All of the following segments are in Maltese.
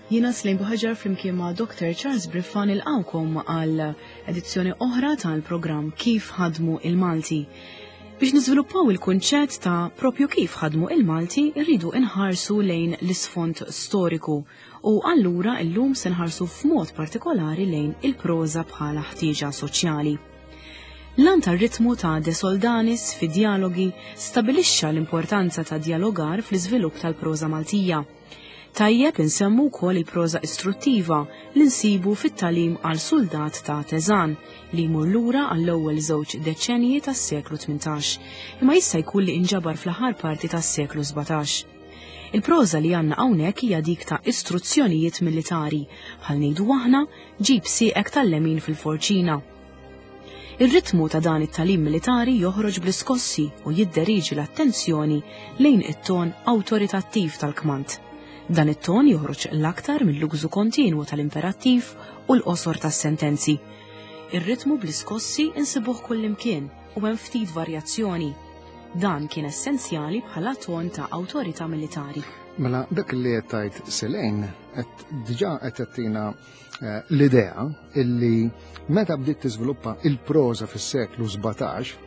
Jiena Slejn Buħaġar flimkien ma' Dr. Charles Briffan ilqawkom għal edizzjoni oħra tal-programm Kif ħadmu il-Malti. Biex niżviluppaw il-kunċett ta' propju kif ħadmu il-Malti, irridu inħarsu lejn l-isfond storiku u allura llum se nħarsu f'mod partikolari lejn il-proża bħala ħtieġa soċjali. L-an tar-ritmu ta' De Soldanis fi dialogi stabilixxa l-importanza ta' dialogar fl-iżvilupp tal-proża Maltija. Tajjeb insemmu wkoll il-proża istruttiva li nsibu fit-talim għal soldat ta' Teżan li jmur lura għall-ewwel żewġ deċenji tas-seklu 18, imma jista' jkun li inġabar fl-aħħar parti tas-seklu 17. Il-proża li għandna hawnhekk hija dik ta' istruzzjonijiet militari, bħal ngħidu aħna ġib sieqek tal-lemin fil-forċina. Ir-ritmu ta' dan it-talim militari joħroġ bl-iskossi u jidderiġi l-attenzjoni lejn it-ton awtoritattiv tal-kmand. Dan it-ton joħroġ l-aktar mill-użu kontinwu tal-imperattiv u l-qosor tas-sentenzi. Ir-ritmu bl-iskossi insibuh kullimkien u hemm ftit varjazzjoni. Dan kien essenzjali bħala ton ta' awtorità militari. Mela dak li qed tgħid Selejn diġà qed tagħtina l-idea illi meta bdiet tiżviluppa il-proża fis-seklu 17,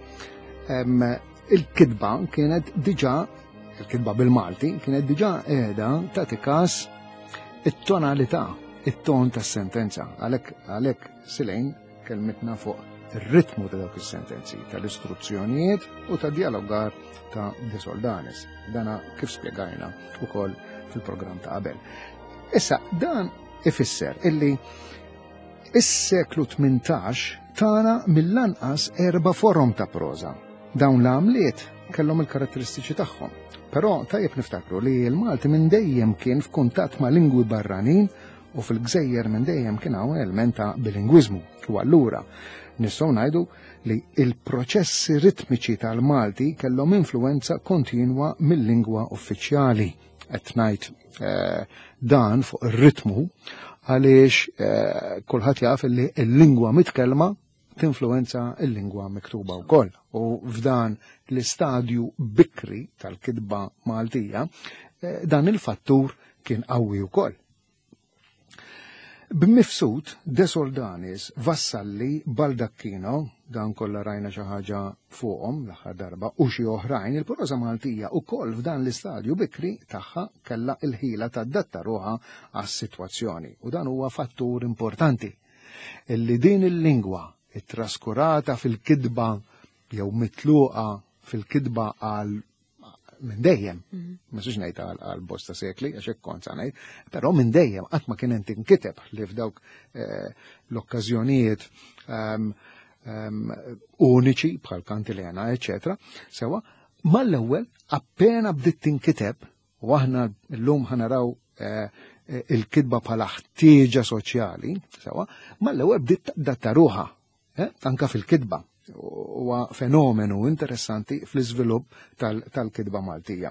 il-kitba kienet diġà il-kitba bil-Malti kienet diġà qiegħda tagħti każ it-tonalità, it-ton tas-sentenza. Għalhekk Selejn kelmetna fuq ir-ritmu ta' dawk is-sentenzi, tal-istruzzjonijiet u ta' dialogar ta' De Soldanis. Dana kif spjegajna wkoll fil-programm ta' qabel. Issa dan ifisser illi is-seklu 18 tana mill-lanqas 4 forom ta' proża. Dawn l-għamliet kellhom il-karatteristiċi tagħhom. Però tajjeb niftakru li l-Malti minn dejjem kien f'kuntatt ma' lingwi barranin u fil-Gżejjer minn dejjem kien hawn element ta' bilingwiżmu. U allura nistgħu ngħidu li il-proċessi ritmiċi tal-Malti kellhom influenza kontinwa mill-lingwa uffiċjali. Qed ngħid dan fuq ir-ritmu għaliex kulħadd jaf li l-lingwa mitkellma tinfluenza l-lingwa miktuba wkoll. U f'dan l-istadju bikri tal-kitba Maltija dan il-fattur kien qawwi wkoll. B'mifsud De Soldanis, Vassalli, Baldacchino, dan kollha rajna xi ħaġa fuqhom l-aħħar darba u xi oħrajn, il-proża Maltija wkoll f'dan l-istadju bikri tagħha kellha l-ħila tadatta ruħha għas-sitwazzjoni. U dan huwa fattur importanti illi din il-lingwa traskurata fil-kitba jew mitluqa fil-kitba għal minn dejjem, ma sux ngħid għal bosta sekli, għax hekk kont sa ngħid, però minn dejjem qatt ma kien hemm tinkiteb li f'dawk l-okkażjonijiet uniċi bħal Kantilena, eċetera, sewa mal-ewwel appena bdiet tinkiteb u aħna llum ħanaraw il-kitba bħala ħtieġa soċjali, sewa mal-ewwel bdiet tadatta ruħha anka fil-kitba. Huwa fenomenu interessanti fl-iżvilupp tal-kitba Maltija.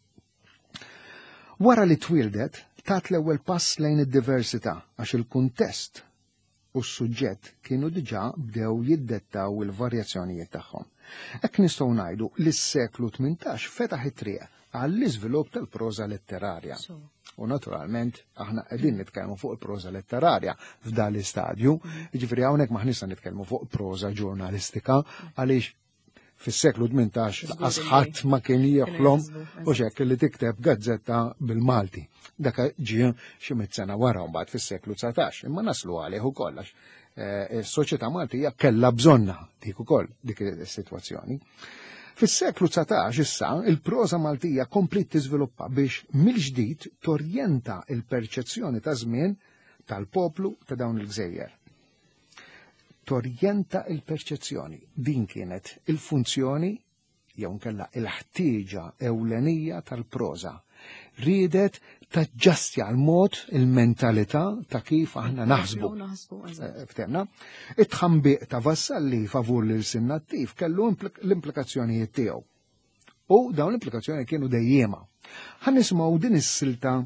Wara li twildet, tat l-ewwel pass lejn id-diversità għax il-kuntest u s-suġġett kienu diġà bdew jiddettaw il-varjazzjonijiet tagħhom. Hekk nistgħu ngħidu li s-seklu 18 fetaħ it-triq għall-iżvilupp tal-proża letterarja. U naturalment aħna qegħdin nitkellmu fuq il-proża letterarja f'dan l-istadju, jiġifieri hawnhekk maħniex nitkellmu fuq proża ġurnalistika għaliex fis-seklu 18 laqas ħadd ma kien joħlom u xekk li tikteb gazzetta bil-Malti. Dak ġie xi sena wara mbagħad fis-seklu 19, imma naslu għalih ukoll għax is-soċjetà Maltija kellha bżonna dik ukoll dik is-sitwazzjoni. Fis-seklu 19 issa il-proża Maltija komplit tiżviluppa biex mill-ġdid torjenta il-perċezzjoni ta' żmien tal-poplu ta' dawn il-Gżejjer. Torjenta il-perċezzjoni. Din kienet il-funzjoni jew nkella il-ħtieġa ewlenija tal-proża. Riedet taġġastja l-mod il-mentalità ta' kif aħna naħsbu. Ftemna? It-tħambiq ta' Vassalli favur l-sinnattiv kellu l-implikazzjonijiet tiegħu. U dawn l-implikazzjoni kienu dejjema. Ħan nisimgħu din is-silta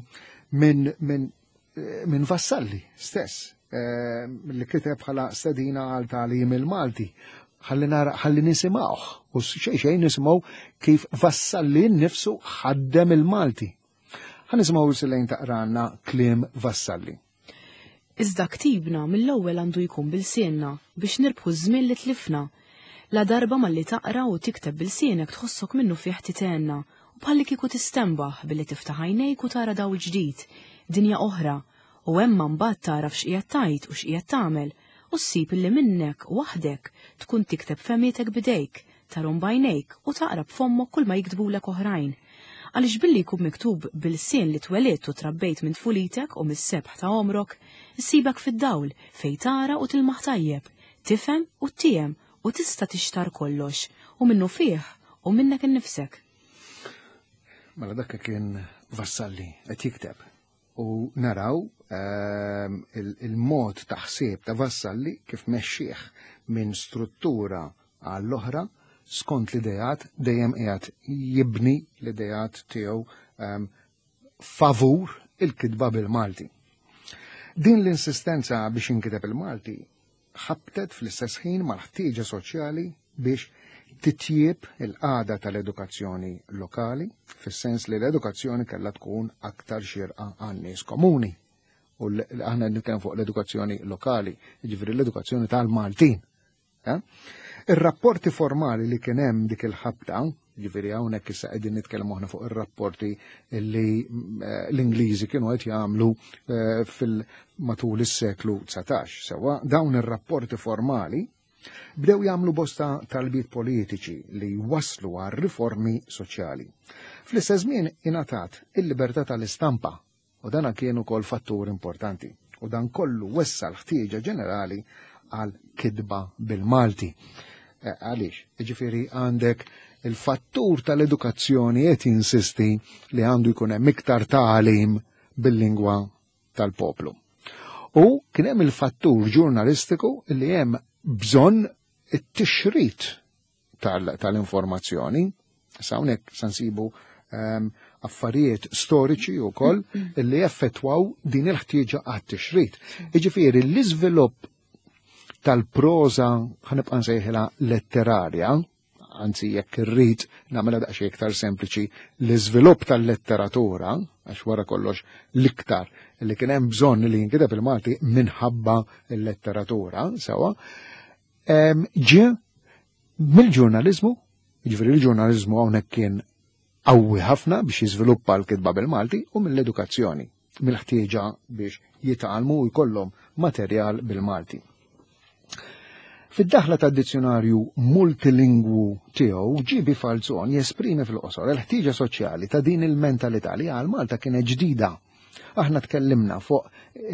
minn Vassalli stess, li kiteb bħala stedina għal tagħlim il-Malti. Ħalli nisimgħuh u xejn nisimgħu kif Vassalli nnifsu ħaddem il-Malti. Ħanismaw Silejn taqranna kliem vassalli. Iżda ktibna mill-ewwel għandu jkun bil-sienna biex nirbħu żmien li tlifna. La darba malli taqra u tikteb bil-sienek tħossok minnu fih titenna u bħalli kieku tistembaħ billi tiftaħ għajnejk u tara dawl ġdid, dinja oħra, u hemm mbagħad tara f'x'qiegħed tajt u x'qiegħed tagħmel u ssib illi minnek waħdek tkun tikteb f'emietek bidejk, tarhom b'għajnejk u taqra b'fommok kull ma jiktbulek oħrajn. Għaliex billi jkun miktub bil-sien li twelidt u trabbejt minn tfulitek u mis-sebħ ta' omrok, issibek fid-dawl fejn tara u tilmaħ tajjeb, tifhem u tiem u tista' tixtar kollox u minnu fih u minnek innifsek. Mela dak kien Vassalli qed jikteb u naraw il-mod ta' ħsieb ta' Vassalli kif mexxih minn struttura għall-oħra skont l-idejat dejjem qiegħed jibni l-idejat tiegħu favur il-kitba bil-Malti. Din l-insistenza biex inkiteb il-Malti ħabtet fl-istess ħin mal-ħtieġa soċjali biex titjieb il-qagħda tal-edukazzjoni lokali, fis-sens li l-edukazzjoni kellha tkun aktar xierqa għan-nies komuni. U aħna nitkellem fuq l-edukazzjoni lokali, jiġifieri l-edukazzjoni tal-Maltin. Ir-rapporti formali li kien hemm dik il-ħabta, jiġifieri hawnhekk issa qegħdin nitkellmu aħna fuq ir-rapporti li l-Ingliżi kienu qed jagħmlu matul is-seklu 19. Sewwa dawn ir-rapporti formali bdew jagħmlu bosta talbiet politiċi li waslu għal riformi soċjali. Fl-istess żmien ingħatat il-libertà tal-istampa u dan kien ukoll fattur importanti u dan kollu wessa l-ħtieġa ġenerali għal kitba bil-Malti. Għaliex, jiġifieri għandek il-fattur tal-edukazzjoni qed jinsisti li għandu jkun hemm iktar tagħlim bil-lingwa tal-poplu. U kien hemm il-fattur ġurnalistiku li hemm bżonn it-tixrid tal-informazzjoni. Hawnhekk se nsibu affarijiet storiċi wkoll li effettwaw din il-ħtieġa għat-tixrid. Jiġifieri l-iżvilupp tal-proża ħanibqa' nsejħilha letterarja, anzi jekk irrid nagħmilha daqsxejn iktar sempliċi l-iżvilupp tal-letteratura, għax wara kollox l-iktar li kien hemm bżonn li jinkiteb il-Malti minħabba l-letteratura, sewwa, ġie mill-ġurnaliżmu, jiġifieri l-ġurnaliżmu hawnhekk kien qawwi ħafna biex jiżviluppa l-kitba bil-Malti u mill-edukazzjoni, mill-ħtieġa biex jitgħallmu u jkollhom materjal bil-Malti. Fid-daħla tad-dizzjonarju multilingwu tiegħu Ġibi Falzon jesprimi fil-qosor il-ħtieġa soċjali ta' din il-mentalità li għal Malta kienet ġdida. Aħna tkellimna fuq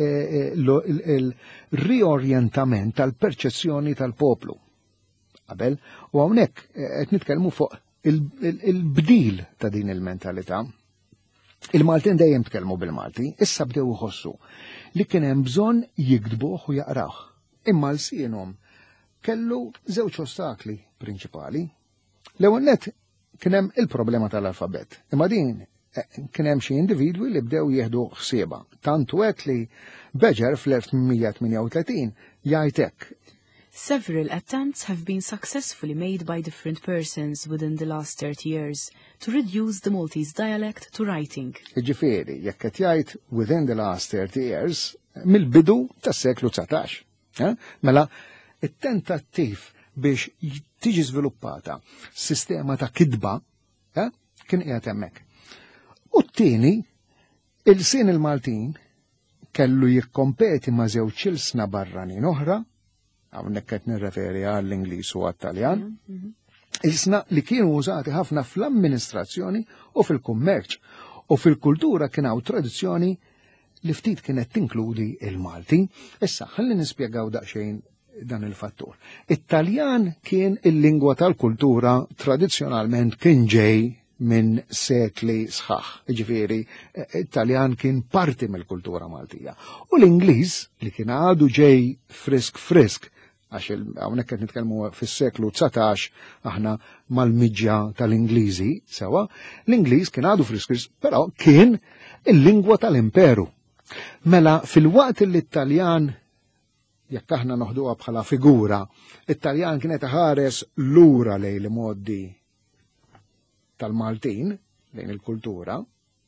il-riorjentament tal-perċezzjoni tal-poplu. Qabel, u hawnhekk qed nitkellmu fuq il-bdil ta' din il-mentalità. Il-Maltin dejjem tkellmu bil-Malti, issa bdew iħossu li kien hemm bżonn jikdbuh u jaqrawh. Imma l-sienhom kellu żewġ ostakli prinċipali. L-ewwel nett kien hemm il-problema tal-alfabet. Imma din kien hemm xi individwi li bdew jieħdu ħsiebha. Tantu hekk li Beġer fl-1838 jgħid hekk. Several attempts have been successfully made by different persons within the last 30 years to reduce the Maltese dialect to writing. Ġifieri, jekk qed jgħid within the last 30 years mill-bidu tas-seklu 19. Mela it-tentattiv biex tiġi żviluppata sistema ta' kitba kien qiegħed hemmhekk. U t-tieni, il-sien il-Maltin kellu jikkompeti ma' żewġ ilsna barranin oħra, hawnhekk qed nirreferi għall-Ingliż u għat-Taljan, ilsna li kienu użati ħafna fl-amministrazzjoni u fil-kummerċ u fil-kultura kien hawn tradizzjoni li ftit kienet tinkludi il-Malti. Issa ħalli nispjegaw daqsxejn dan il-fattur. It-Taljan kien il-lingwa tal-kultura tradizzjonalment kien ġej minn sekli sħaħ. Ġifieri, it-Taljan kien parti mill-kultura Maltija. U l-Ingliż li kien għadu ġej frisk, għax hawnhekk qed nitkellmu fis-seklu 19 aħna mal-miġja tal-Ingliżi sewa, l-Ingliż kien għadu frisk, però kien il-lingwa tal-imperu. Mela fil-waqt li t-Taljan jekk aħna noħduha bħala figura, it-Taljan kienet ħares lura lejn il-modi tal-Maltin, lejn il-kultura,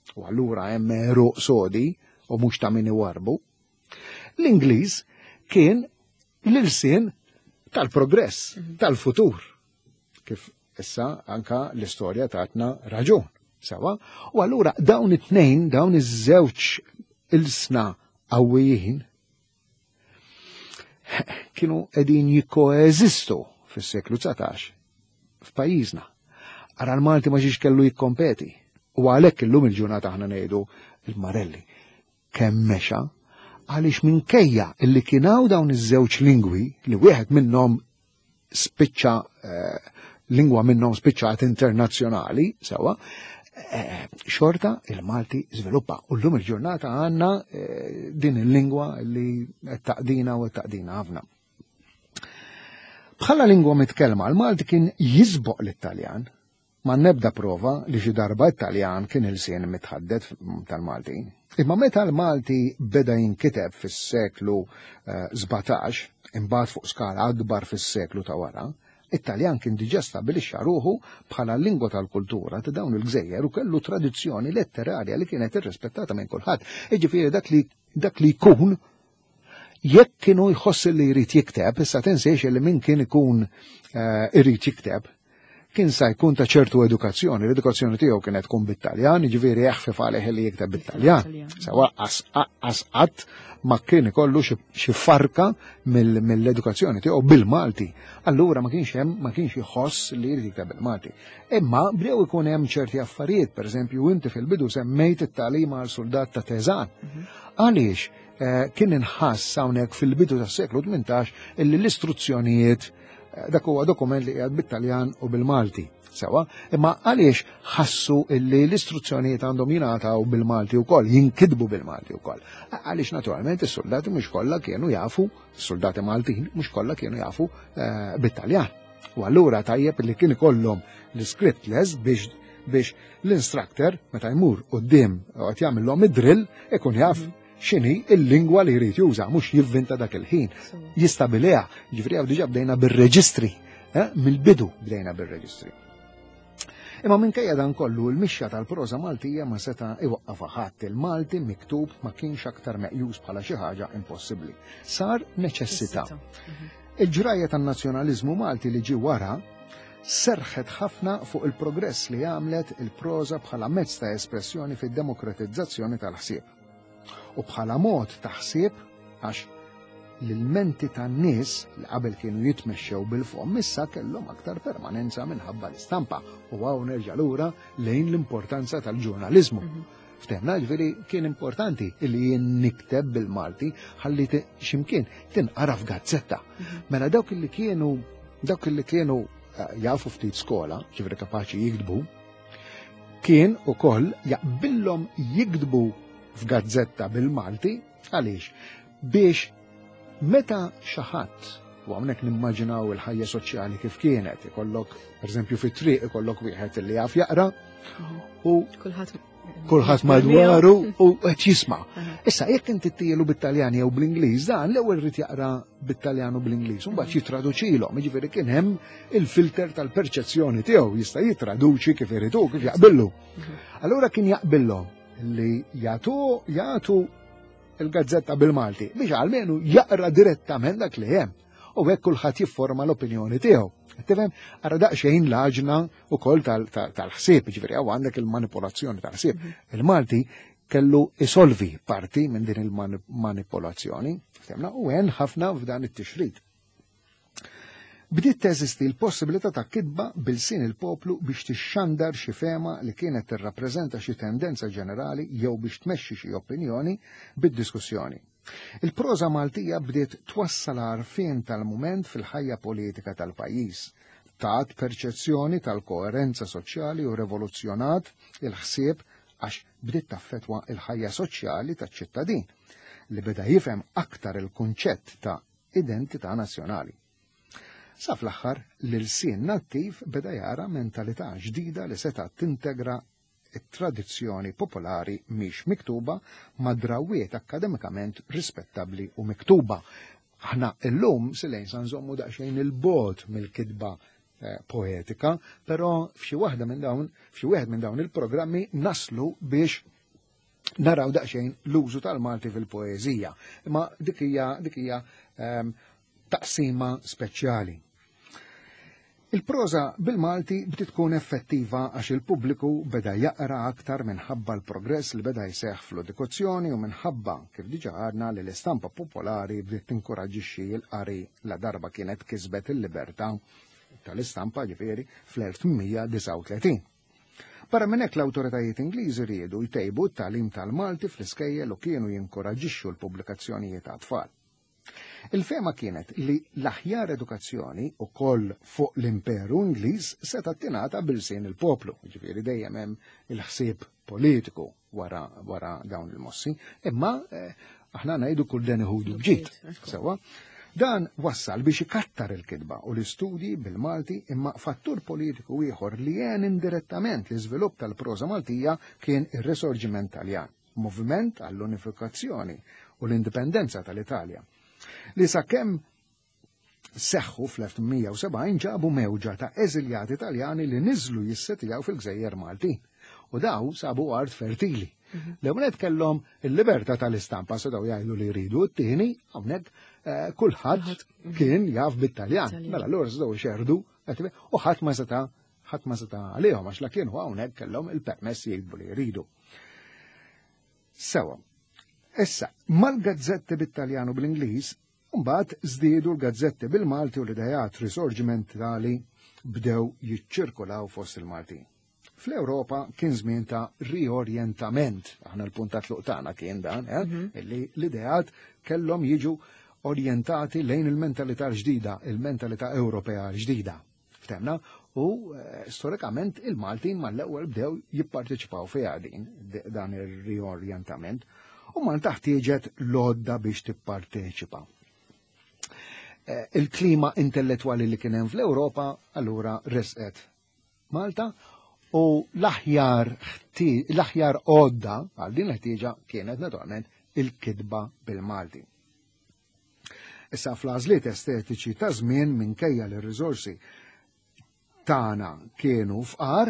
u allura hemm eruq sodi u mhux ta' min iwarbu. L-Ingliż kien l-ilsien tal-progress, tal-futur. Kif issa anka l-istorja tatna raġun. Sawa? U allura dawn it-tnejn, dawn iż-żewġ ilsna qawwijin kienu qegħdin jikkoeżistu fis-seklu 19 f'pajjiżna. Ara l-Malti ma ġiex kellu jikkompeti. U għalhekk illum il-ġurnata aħna ngħidu il-Marelli kemm mexa għaliex minkejja illi kienaw dawn iż-żewġ lingwi li wieħed minnhom spiċċa lingwa minnhom spiċċat internazzjonali, sewa, xorta il-Malti żviluppa. U llum il-ġurnata għandna din il-lingwa li qed taqdina u qed taqdina ħafna. Bħala lingwa mitkellma l-Malti kien jisboq l-Italjan ma nebda prova li xi darba Italjan kien il-sien mitħaddet tal-Malti. Imma meta l-Malti beda jinkiteb fis-seklu 17, imbagħad fuq skala akbar fis-seklu ta' wara, Italjan kien diġà stabbilixxa ruħu bħala lingwa tal-kultura ta' dawn il-gżejjer u kellu tradizzjoni letterarja li kienet irrispettata minn kulħadd. Jiġifieri dak li jkun jekk kienu jħoss li jrid jikteb, issa tinsejx li min kien ikun irid jikteb, kien sa jkun ta' ċertu edukazzjoni. L-edukazzjoni tiegħu kienet tkun bit-Taljan, jiġifieri jaħfef għalih li jikteb bit-Taljan. Sewa qatt ma kien ikollu xi farka mill-edukazzjoni tiegħu bil-Malti. Allura ma kienx jħoss li jrid jikteb bil-Malti. Imma bdew ikun hemm ċerti affarijiet, pereżempju inti fil-bidu semmejt it-tagħlim għal soldat ta' Teżan. Għaliex kien inħass hawnhekk fil-bidu tas-seklu 18 illi l-istruzzjonijiet dak huwa dokument li qiegħed bit-Taljan u bil-Malti. Sewa, imma għaliex ħassu illi l-istruzzjonijiet għandhom jingħataw bil-Malti wkoll, jinkitbu bil-Malti wkoll. Għaliex naturalment is-soldati mhux kollha kienu jafu, is-soldati Maltin mhux kollha kienu jafu bit-Taljan. U allura tajjeb li kien ikollhom l-script les biex l-instructor meta jmur quddiem qed jagħmilhom id-drill ikun jaf x'inhi l-lingwa li jrid juża, mhux jivvinta dak il-ħin. Jistabiliha, ġifieri diġà bdejna bir-reġistri, mill-bidu bdejna bir-reġistri. Imma minkejja dan kollu l-mixja tal-proża Maltija ma seta' iwaqqafha ħadd. Il-Malti miktub ma kienx aktar meqjus bħala xi ħaġa impossibbli. Sar neċessità. Il-ġrajja tan-nazzjonaliżmu Malti li ġie wara serħet ħafna fuq il-progress li għamlet il-proża bħala mezz ta' espressjoni fid-demokratizzazzjoni tal-ħsieb. U bħala mod ta' ħsieb għax l-menti tan-nies li qabel kienu jitmexxew bil-fom issa kellhom aktar permanenza minħabba l-istampa u hawn nerġa' lura lejn l-importanza tal-ġurnaliżmu. Ftemna ġifieri kien importanti li jien nikteb bil-Malti ħalli x'imkien tinqara f'gazzetta. Mela dawk li kienu jafu ftit skola, ġifieri kapaċi jiktbu, kien ukoll jaqbillhom jiktbu f'gazzetta bil-Malti għaliex biex meta xi ħadd u hawnhekk nimmaġinaw il-ħajja soċjali kif kienet, ikollok pereżempju fit-triq ikollok wieħed li jaf jaqra u kulħadd madwaru u qed jisma'. Issa jekk inti tielu bit-Taljan jew bl-Ingliż dan l-ewwel rid jaqra bit-Taljan u bl-Ingliż u mbagħad jitraduċilhom, jiġifieri kien hemm il-filter tal-perċezzjoni tiegħu jista' jitraduċi kif irid hu kif jaqbillu. Allura kien jaqbillhom li jagħtu il-gazzetta bil-Malti biex għalmenu jaqra direttament dak li hemm u hekk kulħadd jifforma l-opinjoni tiegħu. Tifhem ara daqsxejn l-għaġna wkoll tal-ħsieb, ġifieri hawn għandek il-manipolazzjoni tal-ħsieb. Il-Malti kellu isolvi parti minn din il-manipolazzjoni, u hemm ħafna f'dan it-tixrid. Bdiet teżisti l-possibilità ta' kitba bil-sin il-poplu biex tixxandar xi fema li kienet tirrappreżenta xi tendenza ġenerali jew biex tmexxi xi opinjoni bid-diskussjoni. Il-proża Maltija bdiet twassal għarfien tal-mument fil-ħajja politika tal-pajjiż, tat perċezzjoni tal-koerenza soċjali u revoluzzjonat il-ħsieb għax bdiet taffetwa il-ħajja soċjali taċ-ċittadin li beda jifhem aktar il-kunċett ta' identità nazzjonali. Sa fl-aħħar l-ilsien nattiv beda jara mentalità ġdida li seta' tintegra it-tradizzjoni popolari mhix miktuba ma' drawwiet akademikament rispettabbli u miktuba. Aħna llum silejn sa nżommu daqsxejn il-bogħod mill-kitba poetika, però f'xi wieħed minn dawn il-programmi naslu biex naraw daqsxejn l-użu tal-Malti fil-poeżija. Imma dik hija taqsima speċjali. Il-proża bil-Malti bdiet tkun effettiva għax il-pubbliku beda jaqra aktar minħabba l-progress li beda jseħħ fl-edukazzjoni u minħabba kif diġà għadna li l-istampa popolari bdiet tinkoraġixxi l-qari la darba kienet kisbet il-libertà tal-istampa ġifieri fl-1839. Barra minn hekk l-awtoritajiet Ingliżi riedu jtejbu t-tagħlim tal-Malti fl-iskejjel u kienu jinkoraġixxu l-pubblikazzjonijiet għat-tfal. Il-fema kienet li l-aħjar edukazzjoni ukoll fuq l-Imperu Ingliż seta' tingħata bil-sin il-poplu, ġifieri dejjem hemm il-ħsieb politiku wara dawn il-mossi, imma aħna ngħidu kull dan iħudu bġid. Sewa, dan wassal biex ikattar il-kitba u l-istudji bil-Malti imma fattur politiku ieħor li jgħin indirettament l-iżvilupp tal-proża Maltija kien ir-Risorġiment Taljan, moviment għall-unifikazzjoni u l-indipendenza tal-Italja. Li sakemm seħħu fl-1870 ġabu mewġa ta' eżiljati Taljani li niżlu jissetjaw fil-Gżejjer Maltin u daw sabu art fertili. L-ewwel kellhom il-libertà tal-istampa setgħu jgħidu li jridu, t-tieni hawnhekk kulħadd kien jaf bit-Taljan. Mela allura setgħu jxerdu u ħadd ma seta' għalihom għax la kienu hawnhekk kellhom il-permess jgħidu li jridu. Sewa. Issa, mal-gazzetti bit-Taljan u bl-Ingliż, mbagħad żdiedu l-gazzetti bil-Malti u l-idejat risorġimentali bdew jiċċirkulaw fost il-Maltin. Fl-Ewropa kien żmien ta' riorjentament, aħna l-puntat luq tagħna kien dan, illi l-idejat kellhom jiġu orjentati lejn il-mentalità ġdida, il-mentalità Ewropea ġdida. Ftemna, u storikament il-Maltin mal-ewwel bdew jipparteċipaw fiha dan ir-riorjentament. U Malta ħtieġet lodda biex tipparteċipa. Il-klima intellettwali li kien hemm fl-Ewropa allura resqet Malta u l-aħjar għodda għal din l-ħtieġa kienet naturalment il-kitba bil-Malti. Issa fl-għażliet estetiċi ta' żmien minkejja li r-riżorsi tagħna kienu fqar,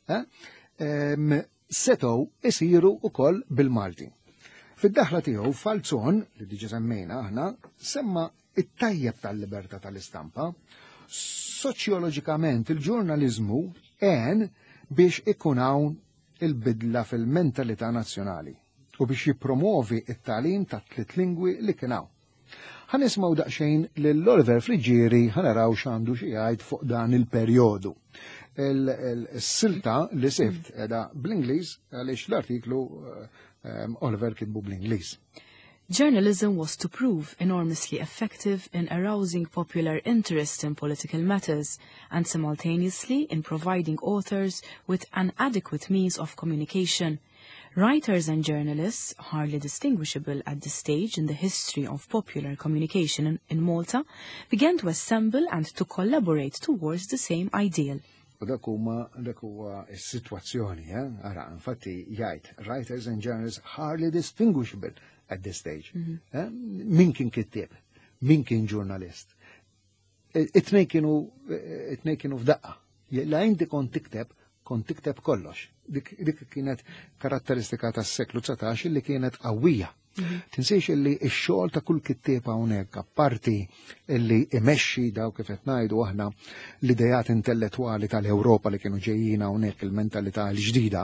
setgħu isiru wkoll bil-Malti. Fid-daħla tiegħu Falzon, li diġà semmejna aħna, semma it-tajjeb tal-libertà tal-istampa, soċjoloġikament il-ġurnaliżmu għen biex ikun hawn il-bidla fil-mentalità nazzjonali u biex jippromovi it-tagħlim ta' 3 lingwi li kien hawn. Ħanismaw daqsxejn lill-Oliver Frigieri ħanaraw x'għandu xi jgħid fuq dan il-perjodu. Il-silta li sibt qiegħda bl-Ingliż għaliex l-artiklu Oliver kitbu bl-Ingliż. Journalism was to prove enormously effective in arousing popular interest in political matters and simultaneously in providing authors with an adequate means of communication. Writers and journalists, hardly distinguishable at this stage in the history of popular communication in Malta, began to assemble and to collaborate towards the same ideal. U dak huwa s-sitwazzjoni, ara, infatti jgħid, writers and journalists hardly distinguishable at this stage. Min kien kittieb, min kien ġurnalist. It-tnejn kienu f'daqqa. La inti kont tikteb kollox. Dik kienet karatteristika tas-seklu 19 li kienet qawwija. Tinsejx illi x-xogħol ta' kull kittieb hawnhekk apparti illi imexxi daw kif qed ngħidu aħna l-idejat intellettwali tal-Ewropa li kienu ġejjin hawnhekk il-mentalità l-ġdida.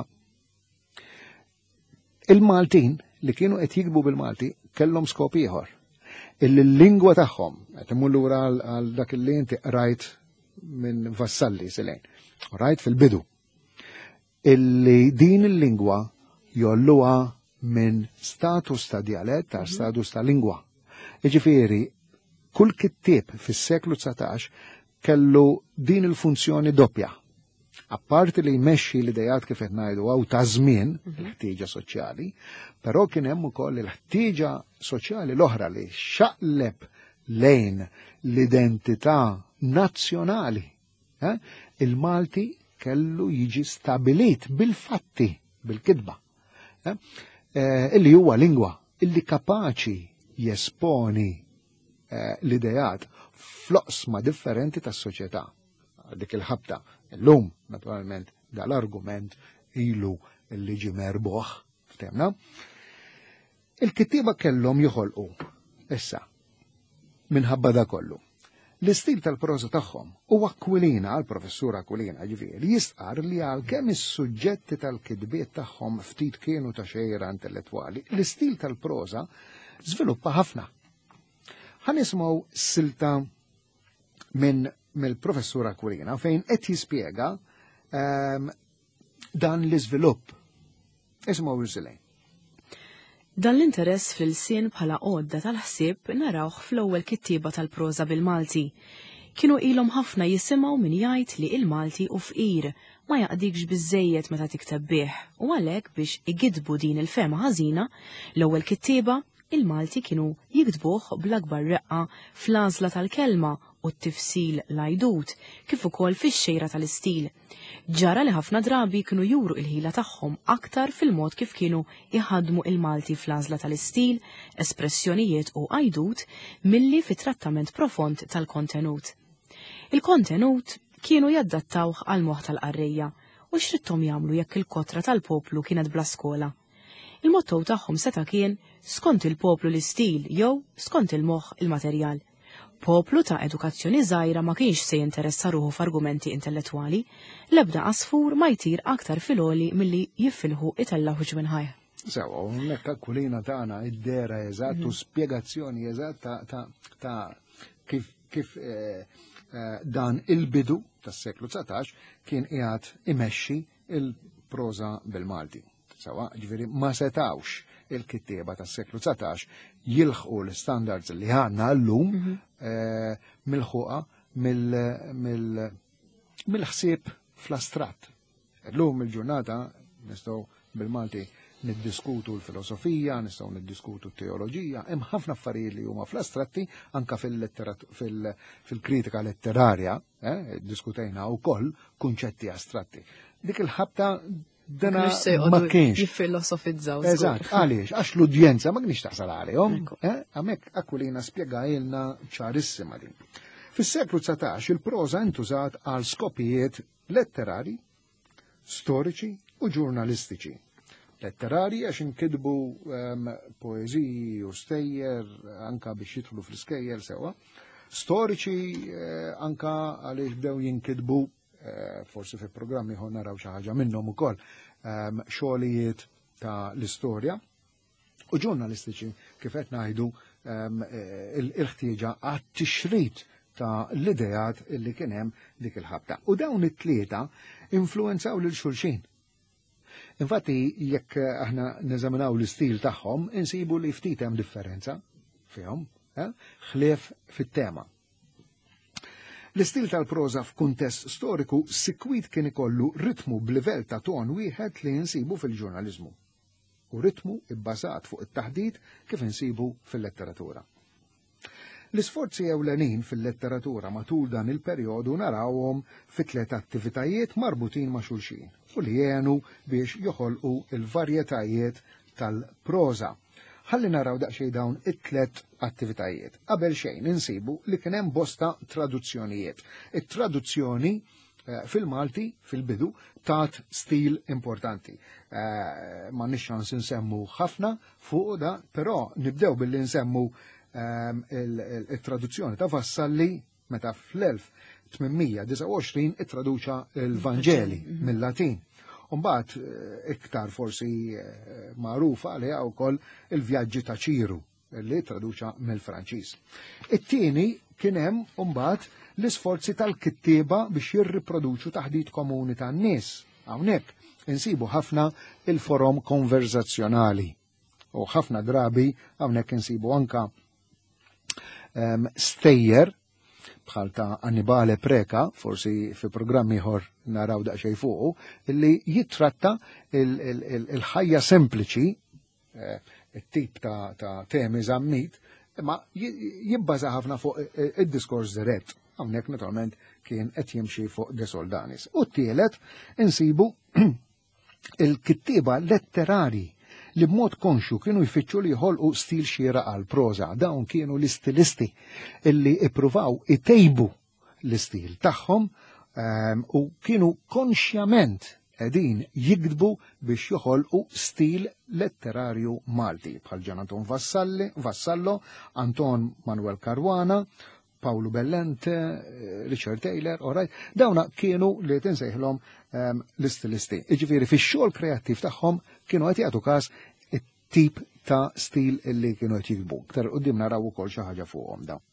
Il-Maltin li kienu qed jikbu bil-Malti kellhom skop ieħor. Il-lingwa tagħhom qed imur lura għal dak illi inti rajt minn vassalli silejn. Rajt fil-bidu. Illi din il-lingwa jolluha minn status ta' dialett ta' status ta' lingwa. Jiġifieri, kull kittieb fis-seklu 19 kellu din il-funzjoni doppja. Apparti li jmexxi l-idejat kif qed ngħidu għaw ta' żmien, il-ħtieġa soċjali, però kien hemm ukoll il-ħtieġa soċjali l-oħra li xaqleb lejn l-identità nazzjonali. Il-Malti kellu jiġi stabilit bil-fatti, bil-kitba. Illi huwa lingwa, illi kapaċi jesponi l-idejat fl-oqsma differenti tas-soċjetà. Dik il-ħabta, illum, naturalment, dal-argument ilu illi ġi merbuħ ftemna. Il-kittieba kellhom joħolqu issa minħabba da kollu. L-istil tal-proza tagħhom u Aquilina, għal-professur Aquilina ġifieri, jistqar li għalkemm is-suġġetti tal-kitbiet tagħhom ftit kienu ta' xejra intellettwali, l-istil tal-proza żviluppa ħafna. Ħanismgħu silta mill-professur Aquilina fejn qed jispjega dan l-iżvilupp. Ismgħu iżilejn. Dan l-interess fil-sien bħala għodda tal-ħsieb narawh fl-ewwel kittieba tal-proża bil-Malti. Kienu ilhom ħafna jisimgħu min jgħid li il-Malti u fqir ma jaqdikx biżejjed meta tikteb bih u għalhekk biex igidbu din il-fema ħażina l-ewwel kittieba il-Malti kienu jiktbuh bl-akbar reqqa fl-għażla tal-kelma u t-tifsil l-għajdut kif ukoll fix-xejra tal-istil. Ġara li ħafna drabi kienu juru il-ħila tagħhom aktar fil-mod kif kienu iħadmu il-Malti fl-għażla tal-istil, espressjonijiet u għajdut milli fit-trattament profond tal-kontenut. Il-kontenut kienu jaddattawh għal moħħ tal-qarrejja u x'ridthom jagħmlu jekk il-kotra tal-poplu kienet bla skola. Il-motto tagħhom seta' kien skont il-poplu l-istil jew skont il-moħħ il-materjal. Poplu ta' edukazzjoni żgħira ma kienx se jinteressa ruħu f'argumenti intellettwali, l-ebda qasfur ma jtir aktar filoli milli jiffilħu itella ħuġ ħajja. Sewa, hemmhekk Aquilina tagħna id-dera eżatt u spjegazzjoni eżatt ta' kif dan il-bidu tas-seklu 19 kien qiegħed imexxi il-proża bil-Malti. Sewa, ġifieri ma setawx il-kittieba tas-seklu 19 jilħqu l-standards li għandna llum mill-ħuqa mill-ħsieb fl-astratt. Llum il-ġurnata nistgħu bil-Malti niddiskutu l-filosofija, nistgħu niddiskutu t-teoloġija, hemm ħafna affarijiet li huma fl-astratti anke fil-kritika letterarja, diskutejna wkoll kunċetti astratti. Dik il-ħabta dana ma kienx jiffilosofizzaw. Eżatt, għaliex, għax l-udjenza ma kienx taħsal għalihom. Hemmhekk Aquilina spjegajilna ċarissima din. Fis-seklu 19 il-proża ntużat għal skopijiet letterari, storiċi u ġurnalistiċi. Letterari għax inkitbu poeżiji u stejjer anka biex jidħlu fl-iskejjer sewa. Storiċi anka għaliex bdew jinkitbu forsi fi programmi ħon naraw xi ħaġa minnhom ukoll xogħlijiet ta' l-istorja u ġurnalistiċi kif qed ngħidu il-ħtieġa għat-tixrid ta' l-idejat illi kien hemm dik il-ħabta. U dawn it-tlieta influenzaw lil xulxin. Infatti jekk aħna neżaminaw l-istil tagħhom insibu li ftit hemm differenza fihom, ħlief fit-tema. L-istil tal-proża f'kuntest storiku sikwit kien ikollu ritmu b'livell ta' ton wieħed li insibu fil-ġurnaliżmu u ritmu ibbażat fuq it-taħdid kif insibu fil-letteratura. L-isforzi ewlenin fil-letteratura matul dan il-perjodu narawhom fi tliet attivitajiet marbutin ma' xulxin u li jgħenu biex joħolqu il-varjetajiet tal-proża. Ħalli naraw daqsxejn dawn it-tlet attivitajiet. Qabel xejn insibu li kien hemm bosta traduzzjonijiet. It-traduzzjoni fil-Malti fil-bidu tat stil importanti. Ma nix ċans insemmu ħafna fuq da, però nibdew billi nsemmu il-traduzzjoni ta' Vassalli meta fl-1829 it-traduċa l-Vanġeli mill-Latin. Umbat iktar forsi magħrufa li wkoll il-vjaġġi ta' Ċiru li traduċa mill-Franċiż. It-tieni kien hemm imbagħad l-isforzi tal-kittieba biex jirriproduċu taħdid komuni tan-nies. Hawnhekk insibu ħafna il-forom konverzazzjonali u ħafna drabi hawnhekk insibu anka stejjer bħal ta' Annibale Preka, forsi fi programmi ieħor naraw daqsxejn fuqu, illi jitratta il-ħajja sempliċi, it-tip ta' temi żammit, imma jibbaża ħafna fuq id-diskors dirett. Hawnhekk naturalment kien qed jimxi fuq De Soldanis. U t-tielet insibu il-kittieba letterari li b'mod konxu kienu jfittxu li jħolqu stil xira għal proża. Dawn kienu l-istilisti illi ippruvaw itejbu l-istil tagħhom u kienu konxjament qegħdin jikdbu biex joħolqu stil letterarju Malti bħal Gian Anton Vassallo, Anton Manuel Caruana, Paolo Bellente, Richard Taylor, dawna kienu li tinsejħlhom l-istilisti. Iġifieri fix-xogħol kreattiv tagħhom kienu qed jagħtu każ it-tip ta' stil illi kienu qed jikbu. Aktar quddiem naraw ukoll xi ħaġa fuqhom dawn.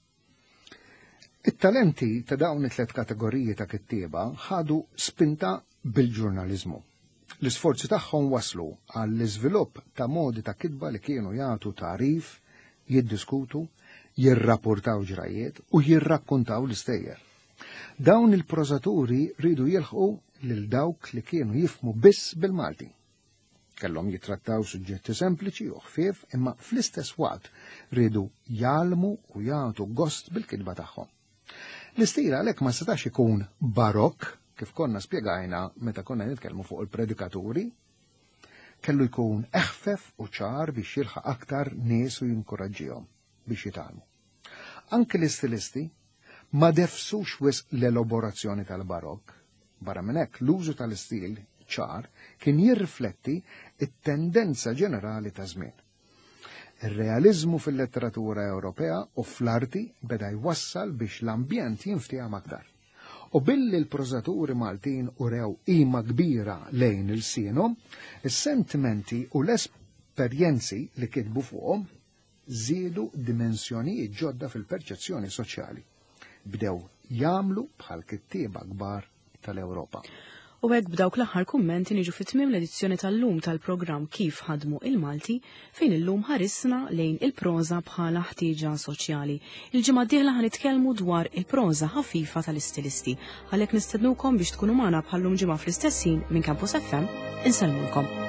It-talenti ta' dawn it-tliet kategoriji ta' kittieba ħadu spinta bil-ġurnaliżmu. L-isforzi tagħhom waslu għall-iżvilupp ta' modi ta' kitba li kienu jagħtu tarif, jiddiskutu, jirrapportaw ġrajiet u jirrakkuntaw l-istejjer. Dawn il-prożaturi ridu jilħqu lil dawk li kienu jifmu biss bil-Malti. Kellhom jitrattaw suġġetti sempliċi u ħfief imma fl-istess waqt ridu jgħalmu u jagħtu gost bil-kitba tagħhom. L-istil għalhekk ma setax ikun barokk kif konna spjegajna meta konna nitkellmu fuq il-predikaturi, kellu jkun eħfef u ċar biex jilħaq aktar nies u jinkoraġġihom biex jitalmu. Anke l-istilisti ma defsux wisq l-elaborazzjoni tal-barokk. Barra minn hekk l-użu tal-istil ċar kien jirrifletti it-tendenza ġenerali ta' żmien. Ir-realiżmu fil-letteratura Ewropea u fl-arti beda jwassal biex l-ambjent jinftiham aktar. U billi l-prożaturi Maltin urew qima kbira lejn il-sienhom, is-sentimenti u l-esperjenzi li kitbu fuqhom żiedu dimensjonijiet ġodda fil-perċezzjoni soċjali. Bdew jagħmlu bħal kittieba kbar tal-Ewropa. U hekk b'dawk l-aħħar kummenti niġu fit-tmiem l-edizzjoni tal-lum tal-programm Kif ħadmu il-Malti fejn illum ħarisna lejn il-proża bħala ħtieġa soċjali. Il-ġimgħa d-dieħla ħanitkellmu dwar il-proża ħafifa tal-istilisti. Għalhekk nistednukom biex tkunu magħna bħallum ġimgħa fl-istess ħin minn Campus FM. Insellmulkom.